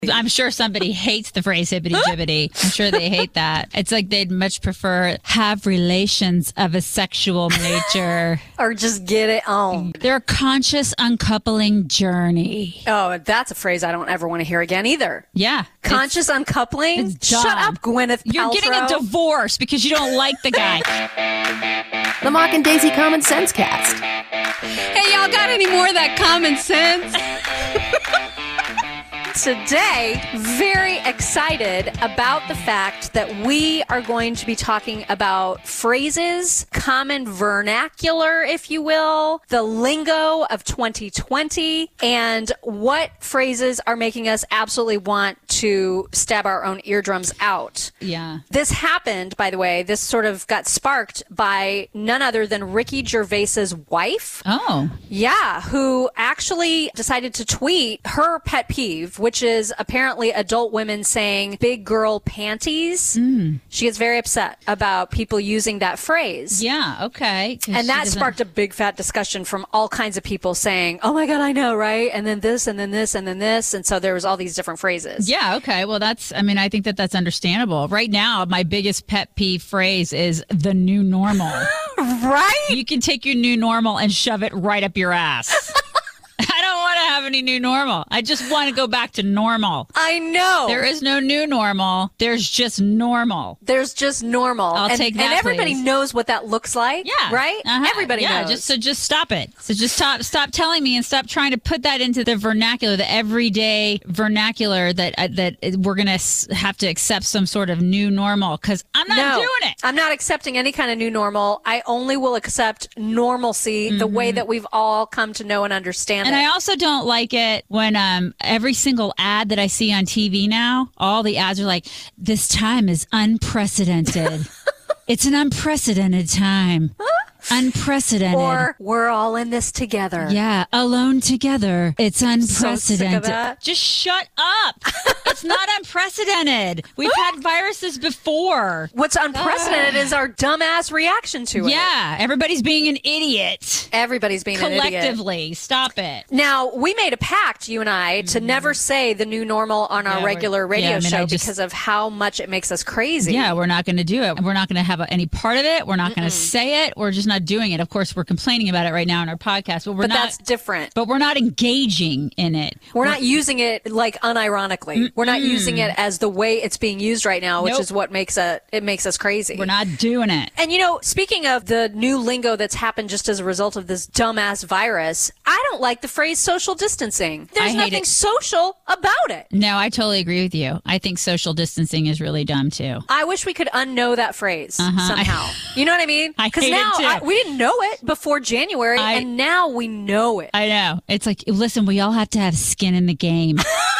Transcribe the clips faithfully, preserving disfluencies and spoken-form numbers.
I'm sure somebody hates the phrase hibbity jibbity. I'm sure they hate that. It's like they'd much prefer have relations of a sexual nature. Or just get it on. Their conscious uncoupling journey. Oh, that's a phrase I don't ever want to hear again either. Yeah. Conscious it's, uncoupling? It's Shut up, Gwyneth Paltrow. You're getting a divorce because you don't like the guy. The Mock and Daisy Common Sense Cast. Hey, y'all got any more of that common sense? Today, very excited about the fact that we are going to be talking about phrases, common vernacular, if you will, the lingo of twenty twenty, and what phrases are making us absolutely want to stab our own eardrums out. Yeah. This happened, by the way, this sort of got sparked by none other than Ricky Gervais's wife. Oh. Yeah, who actually decided to tweet her pet peeve, which is apparently adult women saying big girl panties. Mm. She gets very upset about people using that phrase. Yeah, okay. And that sparked a big fat discussion from all kinds of people saying, oh my God, I know, right? And then this, and then this, and then this. And so there was all these different phrases. Yeah, okay. Well, that's, I mean, I think that that's understandable. Right now, my biggest pet peeve phrase is the new normal. Right? You can take your new normal and shove it right up your ass. I don't want to have any new normal. I just want to go back to normal. I know. There is no new normal. There's just normal. There's just normal. I'll and, take that, And everybody please. knows what that looks like. Yeah. Right? Uh-huh. Everybody yeah, knows. Just, so just stop it. So just stop stop telling me and stop trying to put that into the vernacular, the everyday vernacular that uh, that we're going to have to accept some sort of new normal, because I'm not no, doing it. I'm not accepting any kind of new normal. I only will accept normalcy, mm-hmm. the way that we've all come to know and understand and it. And I also don't like it when um, every single ad that I see on T V now, all the ads are like, this time is unprecedented. It's an unprecedented time. Unprecedented. Or we're all in this together. Yeah, alone together. It's unprecedented. So sick of that. Just shut up. It's not unprecedented. We've had viruses before. What's unprecedented is our dumbass reaction to it. Yeah, everybody's being an idiot. Everybody's being an idiot. Collectively, stop it. Now, we made a pact, you and I, to mm-hmm. never say the new normal on our yeah, regular radio yeah, I mean, show just, because of how much it makes us crazy. Yeah, we're not going to do it. We're not going to have any part of it. We're not going to say it. We're just not doing it. Of course, we're complaining about it right now in our podcast, but we're but not. That's different. But we're not engaging in it. We're, we're not using it like unironically. Mm-mm. We're not using it as the way it's being used right now, which nope. is what makes it it makes us crazy. We're not doing it. And you know, speaking of the new lingo that's happened just as a result of this dumbass virus, I don't like the phrase social distancing. There's nothing it. social about it. No, I totally agree with you. I think social distancing is really dumb too. I wish we could unknow that phrase uh-huh. somehow. You know what I mean? I hate now it too. I, we didn't know it before January, I, and now we know it. I know. It's like, listen, we all have to have skin in the game.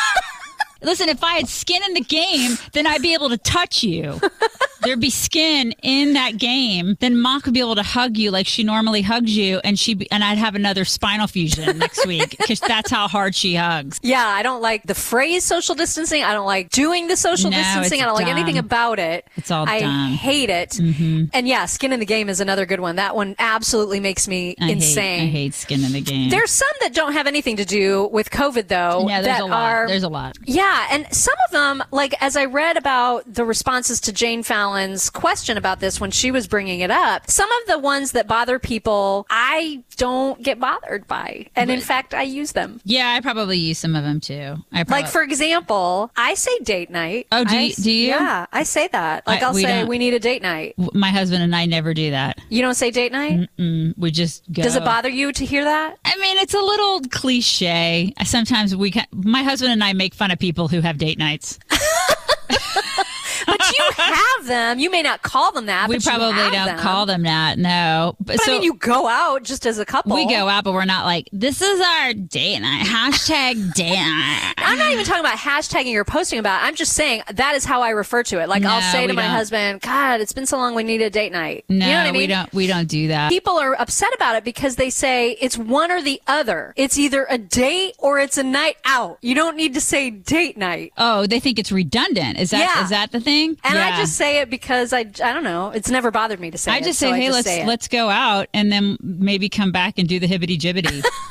Listen, if I had skin in the game, then I'd be able to touch you. There'd be skin in that game. Then Mock would be able to hug you like she normally hugs you, and she and I'd have another spinal fusion next week because that's how hard she hugs. Yeah, I don't like the phrase social distancing. I don't like doing the social no, distancing. I don't dumb. like anything about it. It's all I dumb. hate it. Mm-hmm. And yeah, skin in the game is another good one. That one absolutely makes me I insane. Hate, I hate skin in the game. There's some that don't have anything to do with COVID, though. Yeah, there's that a lot. Are, there's a lot. Yeah, and some of them, like as I read about the responses to Jane Fallon's question about this when she was bringing it up, some of the ones that bother people, I don't get bothered by. And in fact, I use them. Yeah, I probably use some of them too. I probably... Like, for example, I say date night. Oh, do I, you? Do you? Yeah, I say that. Like, I, I'll we say, don't. we need a date night. My husband and I never do that. You don't say date night? Mm-mm. We just go. Does it bother you to hear that? I mean, it's a little cliche. Sometimes we can, my husband and I make fun of people who have date nights. But you have them. You may not call them that. We but probably you have don't them. call them that. No. But, but so, I mean, you go out just as a couple. We go out, but we're not like, this is our date night. Hashtag date night. I'm not even talking about hashtagging or posting about it. I'm just saying that is how I refer to it. Like, no, I'll say to my don't. husband, God, it's been so long, we need a date night. No, you know what I mean? we don't, we don't do that. People are upset about it because they say it's one or the other. It's either a date or it's a night out. You don't need to say date night. Oh, they think it's redundant. Is that yeah. is that the thing? And yeah. I just say it because I, I don't know. It's never bothered me to say I it. just so say, I hey, just let's say it. let's go out and then maybe come back and do the hibbity jibbity.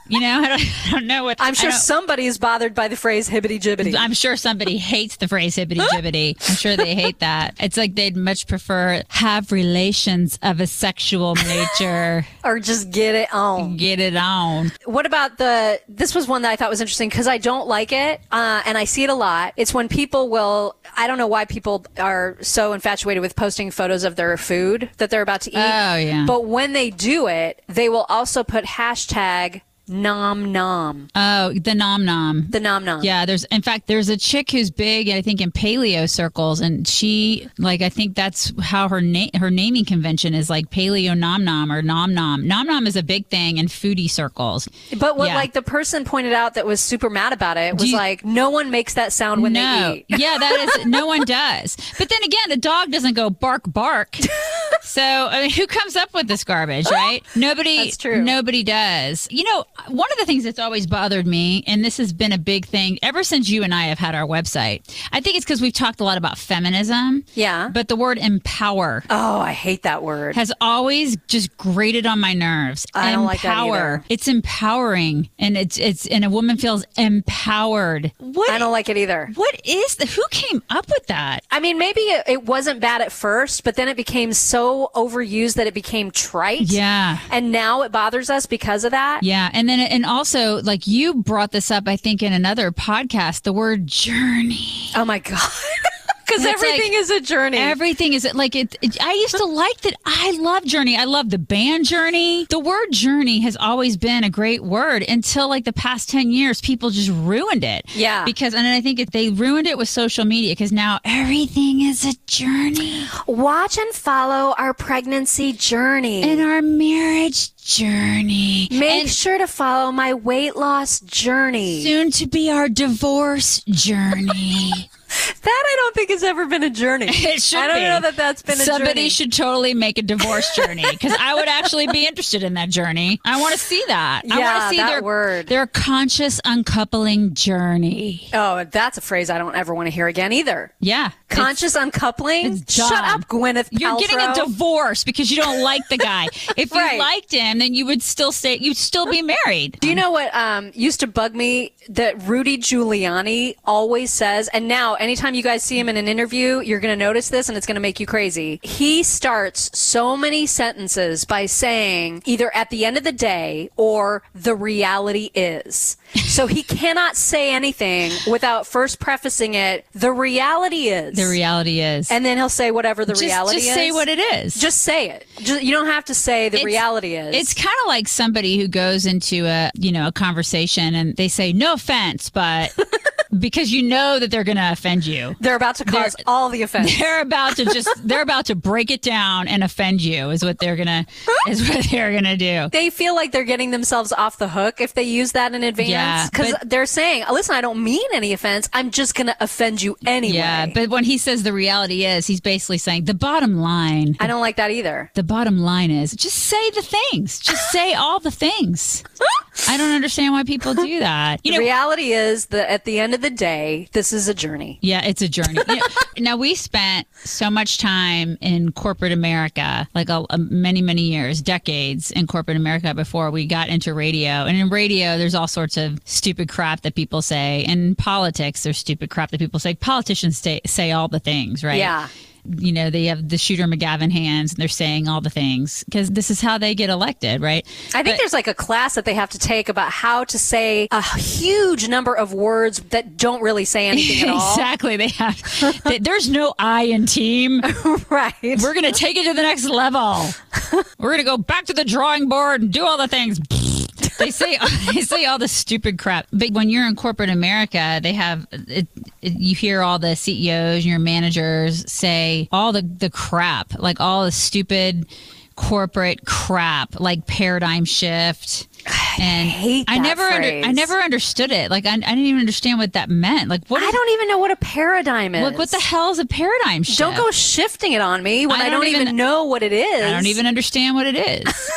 You know, I don't, I don't know what. I'm sure I don't- somebody is bothered by the phrase hibbity jibbity. I'm sure somebody hates the phrase hibbity jibbity. I'm sure they hate that. It's like they'd much prefer have relations of a sexual nature. Or just get it on. Get it on. What about the, this was one that I thought was interesting because I don't like it, uh, and I see it a lot. It's when people will, I don't know why people are so infatuated with posting photos of their food that they're about to eat. Oh, yeah. But when they do it, they will also put hashtag nom nom. Oh, the nom nom. The nom nom. Yeah, there's, in fact, there's a chick who's big, I think, in paleo circles, and she, like, I think that's how her name, her naming convention is, like paleo nom nom or nom nom. Nom nom is a big thing in foodie circles. But what, Yeah. like, the person pointed out that was super mad about it was you- like, no one makes that sound when no. they eat. Yeah, that is, no one does. But then again, a dog doesn't go bark, bark. So, I mean, who comes up with this garbage, right? Nobody, That's true. Nobody does. You know, one of the things that's always bothered me, and this has been a big thing ever since you and I have had our website, I think it's because we've talked a lot about feminism. Yeah. But the word empower Oh, I hate that word. has always just grated on my nerves. I don't like that Empower. either. It's empowering, and it's it's and a woman feels empowered. What? I don't like it either. What is the? Who came up with that? I mean, maybe it, it wasn't bad at first, but then it became so overused that it became trite. Yeah. And now it bothers us because of that. Yeah, and then and also like you brought this up, I think in another podcast, the word journey. Oh my God. Because It's everything like- is a journey. Everything is like it, it. I used to like that. I love Journey. I love the band Journey. The word Journey has always been a great word until like the past ten years, people just ruined it. Yeah. Because and I think it, they ruined it with social media because now everything is a journey. Watch and follow our pregnancy journey. And our marriage journey. Make and sure to follow my weight loss journey. soon to be our divorce journey. That I don't think has ever been a journey. It should I don't be. know that that's been a Somebody journey. should totally make a divorce journey because I would actually be interested in that journey. I want to see that. I want Yeah, to see that their word. their conscious uncoupling journey. Oh, that's a phrase I don't ever want to hear again either. Yeah, Conscious uncoupling? it's Shut dumb. up, Gwyneth Paltrow. You're getting a divorce because you don't like the guy. If you Right. liked him, then you would still stay. You'd still be married. Do you know what um, used to bug me that Rudy Giuliani always says, and now anytime you guys see him in an interview, you're going to notice this and it's going to make you crazy. He starts so many sentences by saying either at the end of the day or the reality is. So he cannot say anything without first prefacing it, the reality is. The reality is, And then he'll say whatever the just, reality just is. say what it is. Just say it. Just, you don't have to say the It's- reality is. It's kind of like somebody who goes into a, you know, a conversation and they say, no offense, but because you know that they're going to offend you. They're about to cause They're- all the offense. They're about to just, they're about to break it down and offend you is what they're going to, is what they're going to do. They feel like they're getting themselves off the hook if they use that in advance. Yeah, Because but- they're saying, listen, I don't mean any offense. I'm just going to offend you anyway. Yeah. But when he says the reality is, he's basically saying the bottom line. I don't like that either. The bottom line is just say the things. Just say all the things. I don't understand why people do that. You The know, reality is that at the end of the day, this is a journey. yeah, it's a journey. You know, now, we spent so much time in corporate America, like a, a many, many years, decades in corporate America before we got into radio. And in radio, there's all sorts of stupid crap that people say. And in politics, there's stupid crap that people say. Politicians say, say all the things, right? Yeah. You know, they have the Shooter McGavin hands and they're saying all the things because this is how they get elected, right? I think But- there's like a class that they have to take about how to say a huge number of words that don't really say anything at all. Exactly. They have. they- there's no I in team. Right. We're going to take it to the next level. We're going to go back to the drawing board and do all the things. They say they say all the stupid crap. But when you're in corporate America, they have it, it, you hear all the C E Os and your managers say all the, the crap, like all the stupid corporate crap, like paradigm shift. And hate I that never under, I phrase. never understood it. Like I, I didn't even understand what that meant. Like what I is- don't even know what a paradigm is. Like, what the hell is a paradigm shift? Don't go shifting it on me when I I don't, don't even, even- know what it is. I don't even understand what it is.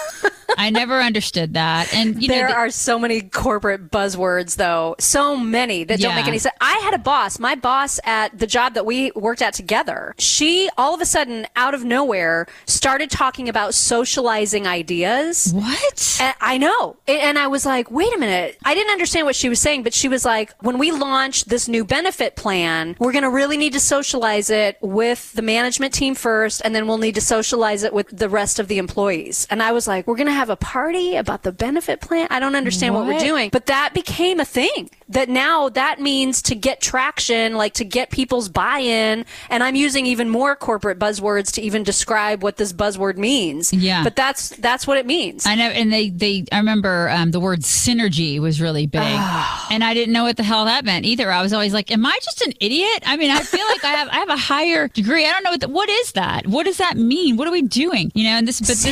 I never understood that. And you there know, the, are so many corporate buzzwords, though. So many that don't Yeah. make any sense. I had a boss, my boss at the job that we worked at together. She, all of a sudden, out of nowhere, started talking about socializing ideas. what? And I know. And I was like, wait a minute. I didn't understand what she was saying, but she was like, when we launch this new benefit plan, we're going to really need to socialize it with the management team first, and then we'll need to socialize it with the rest of the employees. And I was like, we're going to have a party about the benefit plan? I don't understand what, What? we're doing. But that became a thing. That now that means to get traction, like to get people's buy-in. And I'm using even more corporate buzzwords to even describe what this buzzword means. Yeah. But that's that's what it means. I know, and they, they I remember um, the word synergy was really big, and I didn't know what the hell that meant either. I was always like, "Am I just an idiot?" I mean, I feel like I have I have a higher degree. I don't know what the, what is that. What does that mean? What are we doing? You know, and this but this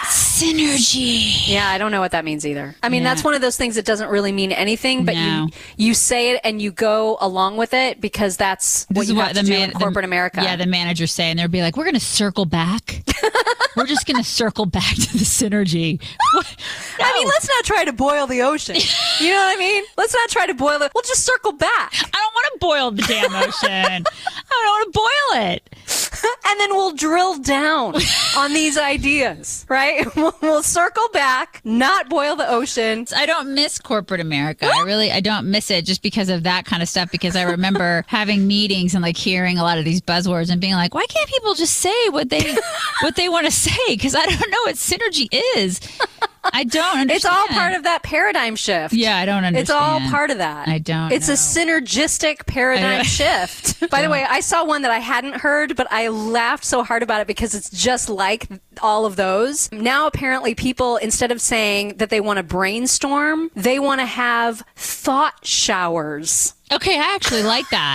synergy. Yeah, I don't know what that means either. I mean, Yeah. that's one of those things that doesn't really mean anything, but No. you you say it and you go along with it because that's what This you is have what to the do man, in corporate the, America. Yeah, the managers say, and they'll be like, "We're going to circle back. We're just going to circle back to the synergy." What? I mean, No. let's not try to boil the ocean. You know what I mean? Let's not try to boil it. We'll just circle back. I don't want to boil the damn ocean. I don't want to boil it. And then we'll drill down on these ideas, right? We'll, we'll circle back, not boil the ocean. I don't miss corporate America. I really, I don't miss it just because of that kind of stuff. Because I remember having meetings and like hearing a lot of these buzzwords and being like, why can't people just say what they, what they want to say? Because I don't know what synergy is. I don't understand. It's all part of that paradigm shift. Yeah, I don't understand. It's all part of that. I don't It's know. a synergistic paradigm I- shift. By the way, I saw one that I hadn't heard, but I laughed so hard about it because it's just like all of those. Now, apparently, people, instead of saying that they want to brainstorm, they want to have thought showers. Okay, I actually like that.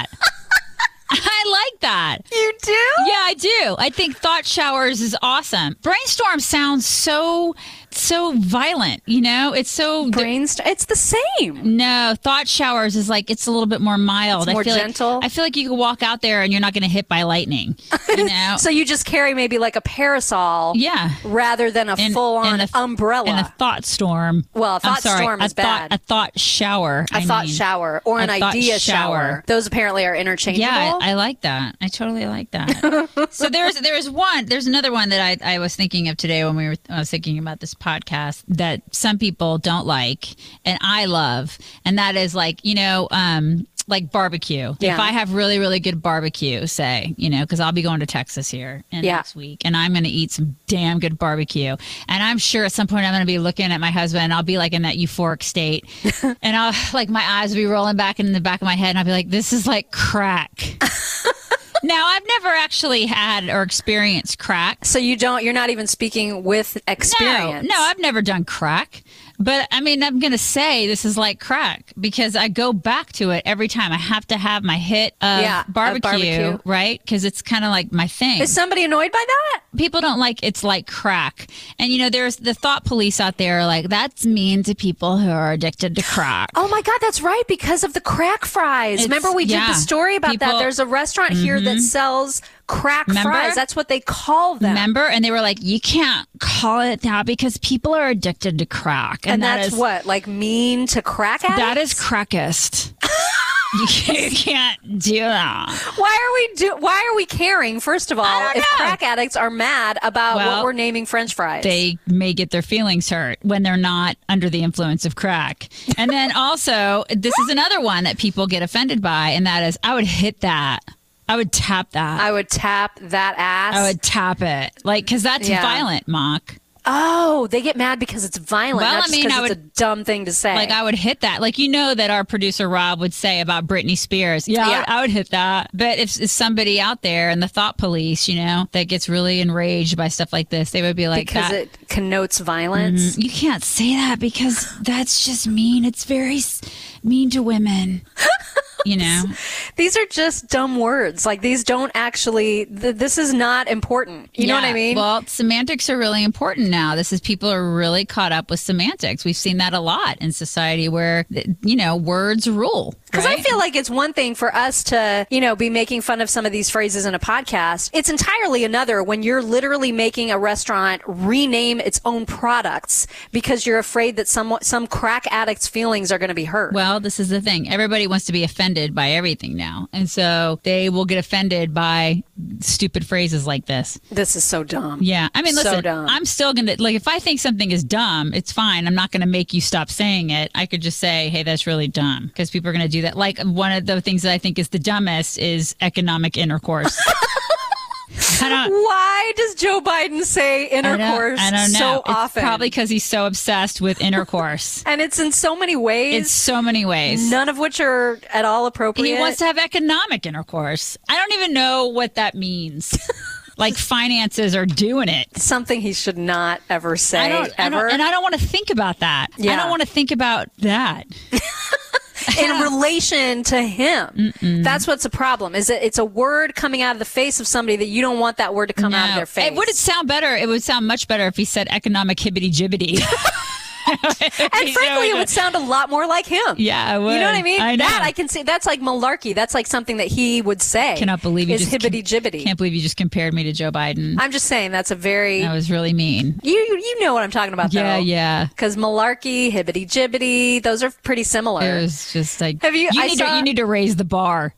I like that. You do? Yeah, I do. I think thought showers is awesome. Brainstorm sounds so so violent, you know? It's so Brainstorm. It's the same. No, thought showers is like it's a little bit more mild. It's more I feel gentle? Like, I feel like you can walk out there and you're not going to hit by lightning. You know? So you just carry maybe like a parasol yeah. rather than a And- full-on and a- umbrella. And a thought storm. Well, a I'm thought sorry, storm a is thought, bad. A thought shower. a I thought mean. shower or an A thought idea shower. shower. Those apparently are interchangeable. Yeah, I, I like that. I totally like that. So there's there's one there's another one that I, I was thinking of today when we were I was thinking about this podcast that some people don't like and I love, and that is like, you know, um like barbecue. Yeah. If I have really really good barbecue, say, you know, because I'll be going to Texas here in Yeah. next week, and I'm going to eat some damn good barbecue, and I'm sure at some point I'm going to be looking at my husband, and I'll be like in that euphoric state, and I'll like my eyes will be rolling back in the back of my head, and I'll be like, this is like crack. Now, I've never actually had or experienced crack. So you don't, you're not even speaking with experience. No, no, I've never done crack. But I mean, I'm going to say this is like crack because I go back to it every time. I have to have my hit of Yeah, of barbecue, barbecue. right? Because it's kind of like my thing. Is somebody annoyed by that? People don't like it's like crack. And, you know, there's the thought police out there are like, that's mean to people who are addicted to crack. Oh my God, that's right. Because of the crack fries. It's- Remember we did yeah. the story about that. People- There's a restaurant here that sells crack Remember? fries. That's what they call them. Remember? And they were like, you can't call it that because people are addicted to crack. And, that that's is- what, like mean to crack addicts? That is crackist. You can't, you can't do that. Why are we do? Why are we caring? First of all, I don't if know. crack addicts are mad about Well, what we're naming French fries, They may get their feelings hurt when they're not under the influence of crack. And then also, this is another one that people get offended by, and that is, I would hit that. I would tap that. I would tap that ass. I would tap it. Like, because that's Yeah. violent, Mock. Oh, they get mad because it's violent. Well, not I just mean, 'cause I it's would- a dumb thing to say. Like, I would hit that. Like, you know that our producer Rob would say about Britney Spears. Yeah, I Yeah. would, I would hit that. But if, if somebody out there in the thought police, you know, that gets really enraged by stuff like this, they would be like, because that, it connotes violence. you can't say that because that's just mean. It's very s- mean to women. You know? These are just dumb words. Like these don't actually. Th- this is not important. You know what I Yeah. mean? Well, semantics are really important now. This is people are really caught up with semantics. We've seen that a lot in society where, you know, words rule. Because I Right? feel like it's one thing for us to, you know, be making fun of some of these phrases in a podcast. It's entirely another when you're literally making a restaurant rename its own products because you're afraid that some some crack addict's feelings are going to be hurt. Well, this is the thing. Everybody wants to be offended by everything now. And so they will get offended by stupid phrases like this. This is so dumb. Yeah. I mean, So listen, dumb. I'm still going to, like, if I think something is dumb, it's fine. I'm not going to make you stop saying it. I could just say, hey, that's really dumb, because people are going to do that. Like, one of the things that I think is the dumbest is economic intercourse. I don't, Why does Joe Biden say I don't, intercourse I don't know. so It's often? probably because he's so obsessed with intercourse. and it's in so many ways. It's so many ways. None of which are at all appropriate. He wants to have economic intercourse. I don't even know what that means. Like finances are doing it. Something he should not ever say I don't, I ever. don't, and I don't want to think about that. I Yeah. don't want to think about that. in relation to him. Mm-mm. That's what's a problem. Is that it's a word coming out of the face of somebody that you don't want that word to come out of No. their face. It would it sound better? It would sound much better if he said economic hibbity jibbity. and frankly, it would sound a lot more like him. Yeah, it would. You know what I mean? I know. That I can see. That's like malarkey. That's like something that he would say. Cannot believe you is just hibbity jibbity. Can't believe you just compared me to Joe Biden. I'm just saying that's a very That was really mean. you you know what I'm talking about though. Yeah, yeah. Because malarkey, hibbity jibbity, those are pretty similar. It was just like Have you- You I need saw- to you need to raise the bar.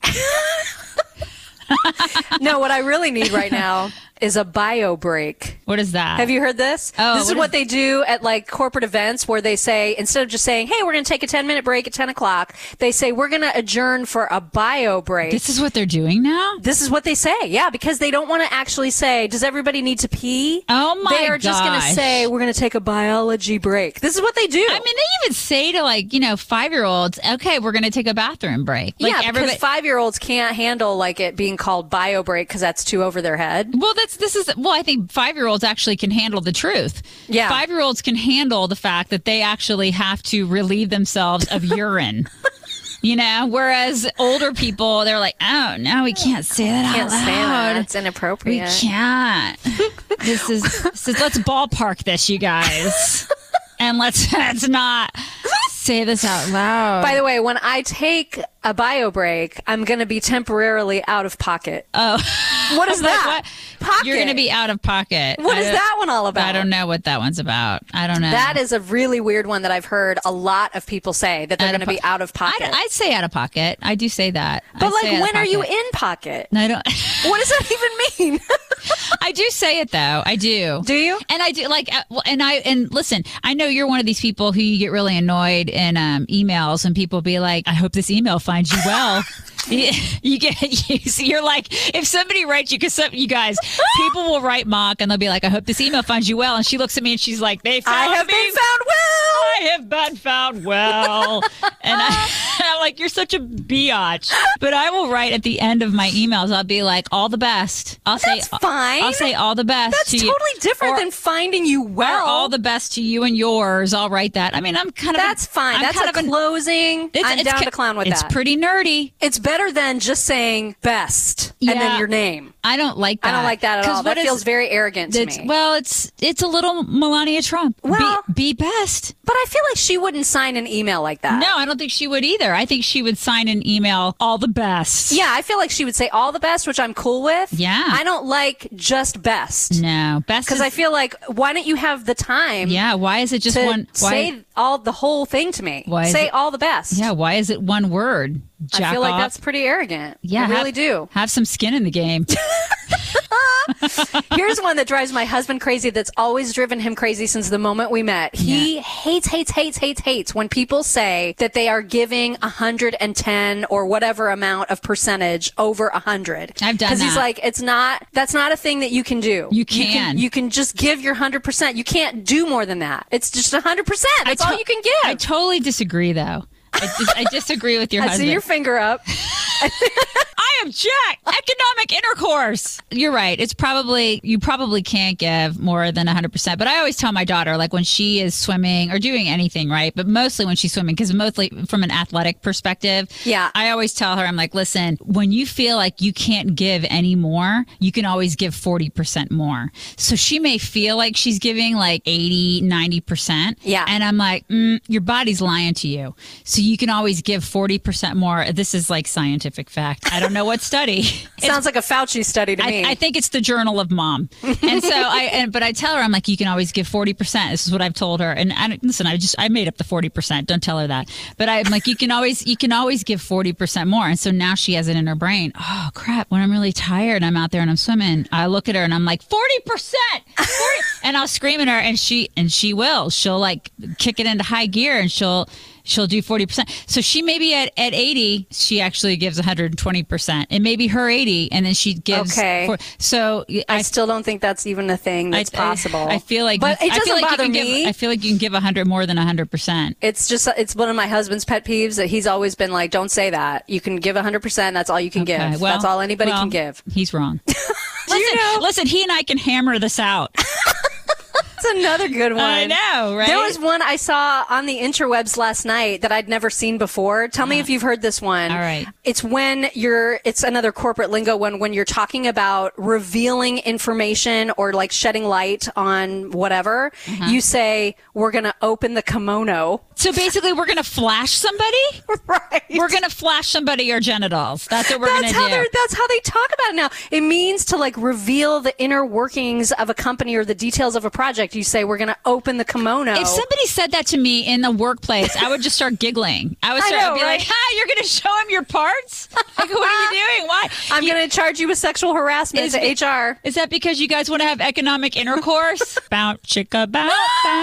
No, what I really need right now is a bio break. What is that? Have you heard this? Oh, this is what what is- they do at like corporate events where they say, instead of just saying, hey, we're going to take a ten minute break at ten o'clock, they say, we're going to adjourn for a bio break. This is what they're doing now? This is what they say. Yeah, because they don't want to actually say, does everybody need to pee? Oh my They are just going to gosh. say, we're going to take a biology break. This is what they do. I mean, they even say to, like, you know, five-year-olds, okay, we're going to take a bathroom break. Like, yeah, because everybody- five year olds can't handle like it being called bio break because that's too over their head. Well, that's this is well. I think five-year-olds actually can handle the truth. Yeah. five-year-olds can handle the fact that they actually have to relieve themselves of urine. You know, whereas older people, they're like, "Oh no, we can't say that Can't out say loud. that. It's We inappropriate. can't. this is this is let's ballpark this, you guys, and let's let's not say this out loud." By the way, when I take a bio break, I'm going to be temporarily out of pocket. oh, What is Like, that? what? Pocket. You're going to be out of pocket. What I is don't- that one all about? I don't know what that one's about. I don't know. That is a really weird one that I've heard a lot of people say that they're Out going of to be po- out of pocket. I'd, I'd say out of pocket. I do say that. but I'd say like, out of when are you pocket. in pocket? No, I don't. What does that even mean? I do say it though. I do. Do you? And I do like, uh, well, and I and listen. I know you're one of these people who you get really annoyed in um, emails, and people be like, "I hope this email finds you well." you, you get you see, you're like, if somebody writes you, because some you guys, people will write Mock, and they'll be like, "I hope this email finds you well," and she looks at me and she's like, "They found I have me. been found well. I have been found well." And I, I'm like, you're such a biatch. But I will write at the end of my emails, I'll be like, all the best. I'll That's say, fine. I'll say all the best That's to you. totally different Or- than finding you Or well. all the best to you and yours. I'll write that. I mean, I'm kind of. That's a, fine. I'm That's kind a of an- closing. it's- I'm it's down ki- to clown with it's that. pretty nerdy. It's better than just saying best and Yeah. then your name. I don't like that. I don't like that at 'Cause all. That what is- feels very arrogant to it's, me. Well, it's it's a little Melania Trump. Well- be, be best. But I feel like she wouldn't sign an email like that. No, I don't think she would either. I think she would sign an email, all the best. Yeah, I feel like she would say all the best, which I'm cool with. Yeah. I don't like just best. No, best Because is- I feel like, why don't you have the time Yeah, why is it just to one? Why, say all the whole thing to me? Why is say it- all the best. yeah, why is it one word? I Jack feel like off. that's pretty arrogant. Yeah, I have- really do. Have some skin in the game. Here's one that drives my husband crazy that's always driven him crazy since the moment we met. He hates, hates, hates, hates, hates when people say that they are giving one hundred ten or whatever amount of percentage over one hundred. I've done Because he's that. like, it's not, that's not a thing that you can do. You can. You can, just give your one hundred percent. You can't do more than that. It's just one hundred percent. That's I all to- you can give. I totally disagree, though. I, dis- I disagree with your I husband. see your finger up. I object. Economic economic intercourse. You're right. It's probably, you probably can't give more than one hundred percent. But I always tell my daughter, like when she is swimming or doing anything, right? But mostly when she's swimming, because mostly from an athletic perspective, Yeah. I always tell her, I'm like, listen, when you feel like you can't give any more, you can always give forty percent more. So she may feel like she's giving like eighty, ninety percent. Yeah. And I'm like, mm, your body's lying to you. So you can always give forty percent more. This is like scientific fact. I don't know what study. Sounds like a Fauci study to me. I, I think it's the Journal of Mom. And so I, and, but I tell her, I'm like, you can always give forty percent. This is what I've told her. And I, listen, I just, I made up the forty percent. Don't tell her that. But I'm like, you can always, you can always give forty percent more. And so now she has it in her brain. Oh crap. When I'm really tired, I'm out there and I'm swimming. I look at her and I'm like, forty percent, forty and I'll scream at her and she, and she will, she'll like kick it into high gear and she'll, she'll do forty percent. So she maybe at, at eighty, she actually gives one hundred twenty percent. It may be her eighty, and then she gives. Okay. For, so I, I, still don't think that's even a thing that's I, possible. I, I feel like, but you, it I doesn't feel like bother you can me. Give, I feel like you can give one hundred more than one hundred percent. It's just, it's one of my husband's pet peeves that he's always been like, don't say that. You can give one hundred percent. That's all you can Okay, give. well, That's all anybody well, can give. He's wrong. listen, you know? listen, he and I can hammer this out. That's another good one. I know, right? There was one I saw on the interwebs last night that I'd never seen before. Tell me if you've heard this one. All right. It's when you're, it's another corporate lingo one, when you're talking about revealing information or like shedding light on whatever, Uh-huh. you say, we're going to open the kimono. So basically, we're going to flash somebody? Right. We're going to flash somebody your genitals. That's what we're going That's to how do. they're, that's how they talk about it now. It means to like reveal the inner workings of a company or the details of a project. You say, we're going to open the kimono. If somebody said that to me in the workplace, I would just start giggling. I would I start know, be right? like, "Hi, you're going to show him your parts? Like, what are you doing? Why? I'm You- going to charge you with sexual harassment Is to it- H R. Is that because you guys want to have economic intercourse? Bout chicka bout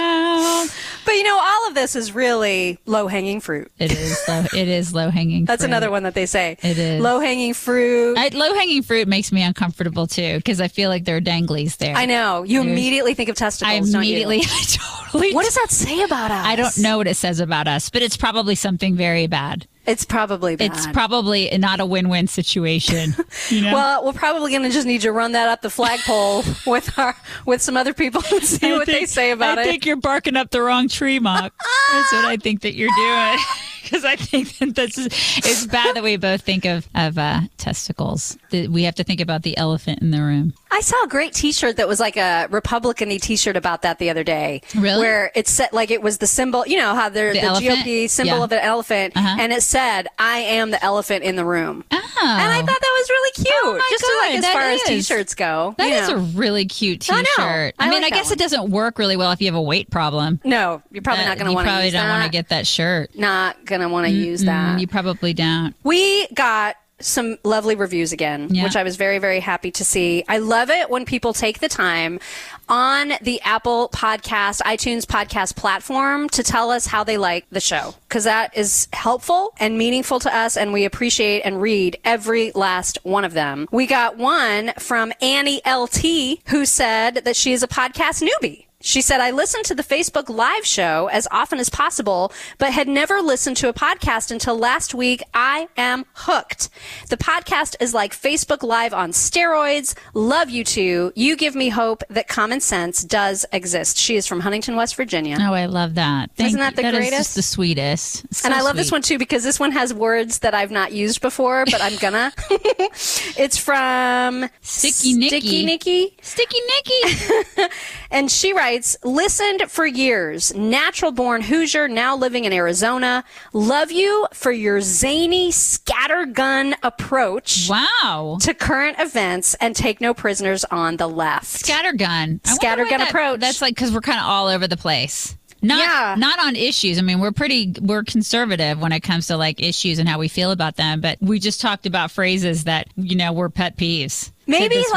bout. But you know, all of this is really low hanging fruit. It is low. It is low hanging. That's another one that they say. It is. Low hanging fruit. I, Low hanging fruit makes me uncomfortable too because I feel like there are danglies there. know. You There's- immediately think of testicles, I don't immediately. you? I totally. What does that say about us? I don't know what it says about us, but it's probably something very bad. It's probably bad. It's probably not a win-win situation. You know? Well, we're probably going to just need to run that up the flagpole with our with some other people and see I what they think- say about I it. think you're barking up the wrong tree, Mock. That's what I think that you're doing. Because I think that this is, it's bad that we both think of, of uh, testicles. That we have to think about the elephant in the room. I saw a great T-shirt that was like a Republican-y T-shirt about that the other day. Really? Where it said like it was the symbol, you know how they're The the, elephant? G O P symbol Yeah. of an elephant, Uh-huh. and it said, "I am the elephant in the room." Oh. And I thought that was really cute. Oh my Just God, like as that far is. as T-shirts go. That you is know. a really cute I T-shirt. know. I mean, like I guess that it doesn't work really well if you have a weight problem. No, you're probably Uh, not going to you want to probably use don't that. want to get that shirt. Not going to want to use that. Mm, you probably don't. We got some lovely reviews again, Yeah. which I was very, very happy to see. I love it when people take the time on the Apple Podcast, iTunes podcast platform to tell us how they like the show, because that is helpful and meaningful to us, and we appreciate and read every last one of them. We got one from Annie L T, who said that she is a podcast newbie. She said, I listened to the Facebook Live show as often as possible, but had never listened to a podcast until last week. I am hooked. The podcast is like Facebook Live on steroids. Love you two. You give me hope that common sense does exist. She is from Huntington, West Virginia. Oh, I love that. Thank Isn't that the you. That is greatest? just the sweetest. So And I love this sweet. one too because this one has words that I've not used before, but I'm gonna. It's from Sticky Nicky. Sticky Nicky. Sticky Nicky. And she writes, listened for years, natural born Hoosier, now living in Arizona. Love you for your zany scattergun approach Wow. to current events and take no prisoners on the left. Scattergun. I wonder Scattergun why that- approach. That's like because we're kind of all over the place. Not, Yeah. not on issues. I mean, we're pretty, we're conservative when it comes to like issues and how we feel about them. But we just talked about phrases that, you know, were pet peeves. Maybe this like week.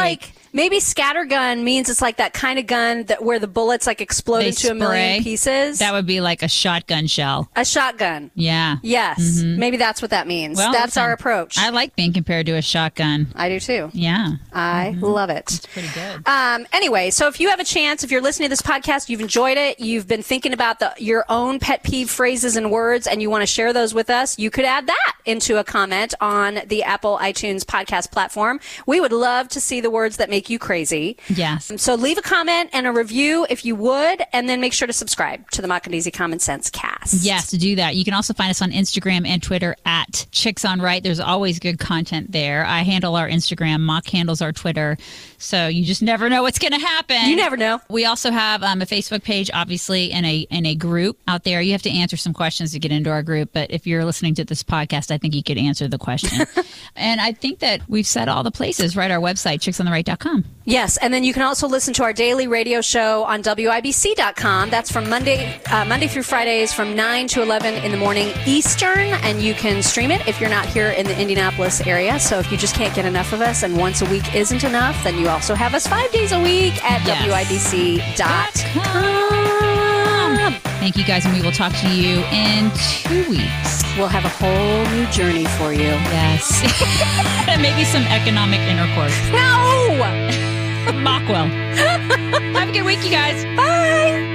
Maybe scattergun means it's like that kind of gun that where the bullets like explode They into a million spray. pieces. That would be like a shotgun shell. A shotgun. Yeah. Yes. Maybe that's what that means. Well, that's listen, our approach. I like being compared to a shotgun. I do too. Yeah. I love it. It's pretty good. Um, anyway, so if you have a chance, if you're listening to this podcast, you've enjoyed it, you've been thinking about the your own pet peeve phrases and words, and you want to share those with us, you could add that into a comment on the Apple iTunes podcast platform. We would love to see the words that make you crazy. Yes. So leave a comment and a review if you would, and then make sure to subscribe to the Mock and Daisy Common Sense Cast. Yes, to do that. You can also find us on Instagram and Twitter at Chicks on Right. There's always good content there. I handle our Instagram. Mock handles our Twitter. So you just never know what's going to happen. You never know. We also have um, a Facebook page, obviously, and a in a group out there. You have to answer some questions to get into our group. But if you're listening to this podcast, I think you could answer the question. And I think that we've said all the places, right? Our website, chicks on the right dot com. Yes, and then you can also listen to our daily radio show on W I B C dot com. That's from Monday uh, Monday through Fridays from nine to eleven in the morning Eastern, and you can stream it if you're not here in the Indianapolis area. So if you just can't get enough of us and once a week isn't enough, then you also have us five days a week at Yes. W I B C dot com. Thank you, guys, and we will talk to you in two weeks. We'll have a whole new journey for you. Yes. And maybe some economic intercourse. No! Mockwell. Have a good week, you guys. Bye!